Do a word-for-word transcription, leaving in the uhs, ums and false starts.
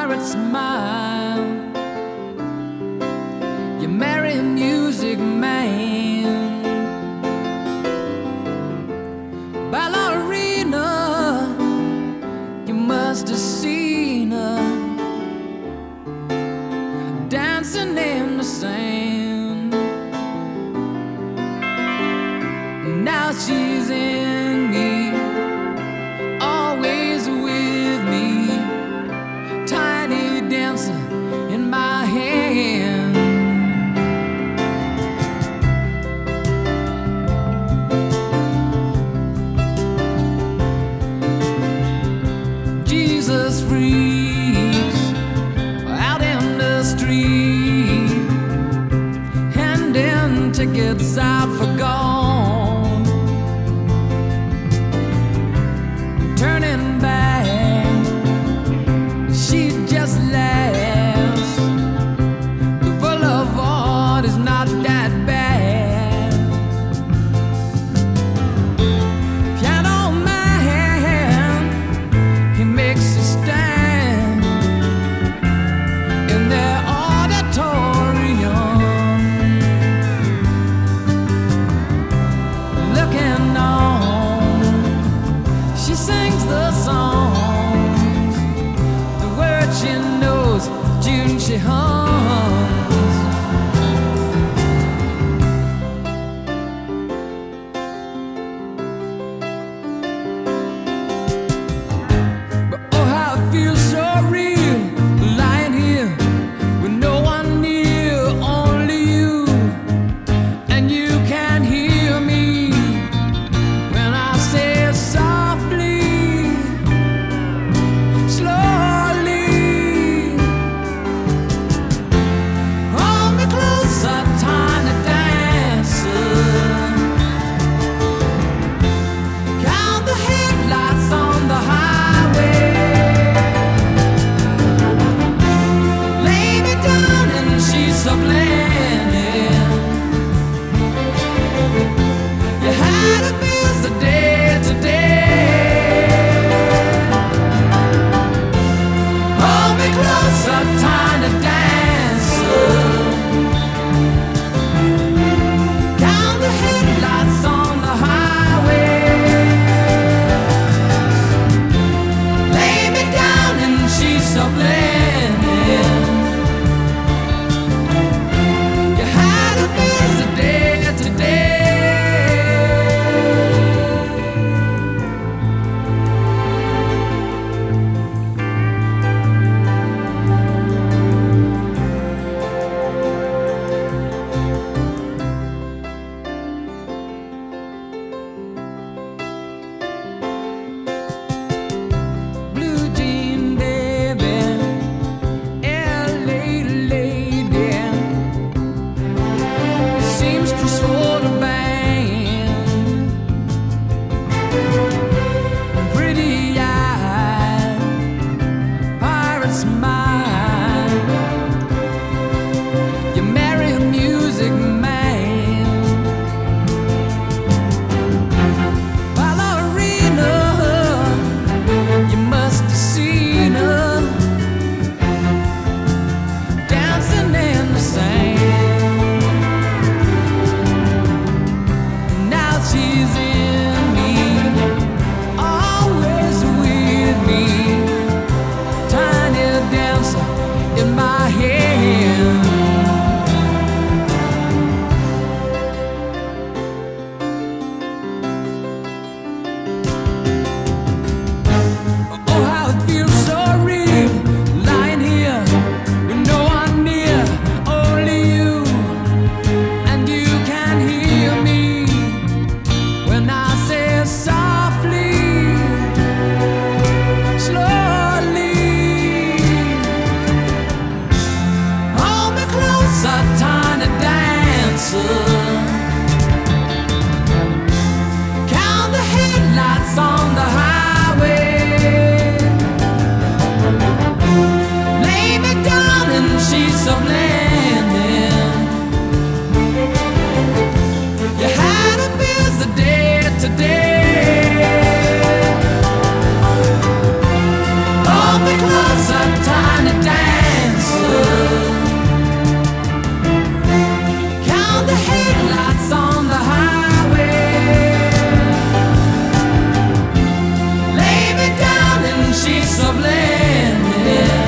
pirate smile. You marry a music man. Ballerina, you must have seen her dancing in the sand. Now she's in me, always with me, tiny dancer in my hand. Jesus freaks out in the street, handing tickets out for gone, turning back, she just laughs. The boulevard is not that bad. Piano man, he makes a stand in their auditorium, looking on. She sings the songs, the words she knows, June she hums. But oh, how it feels so real, lying here with no one near, only you, and you can't hear me when I say it softly, slowly. Hold me closer, tiny dancer. Count the headlights on the highway. Lay me down in sheets of linen. You had a busy day today. Hold me closer, tiny dancer. Count the headlights on the highway. Lay me down in sheets of linen. You had a busy day today. Blue jean baby, L A lady, seamstress for the band, pretty eyed, pirate smile. You marry a music man. Ballerina, you must have seen her dancing in the sand. Now she's in me, always with me, tiny dancer in my hand. Oh, how it feels so real, lying here with no one near, only you, and you can hear me when I say it softly, slowly. Hold me closer, tiny dancer. Count the headlights on the highway. Lay me down in sheets of linen. You had a busy day today. Hold me closer, tiny dancer. Count the headlights on the highway. Lay me down in sheets of linen.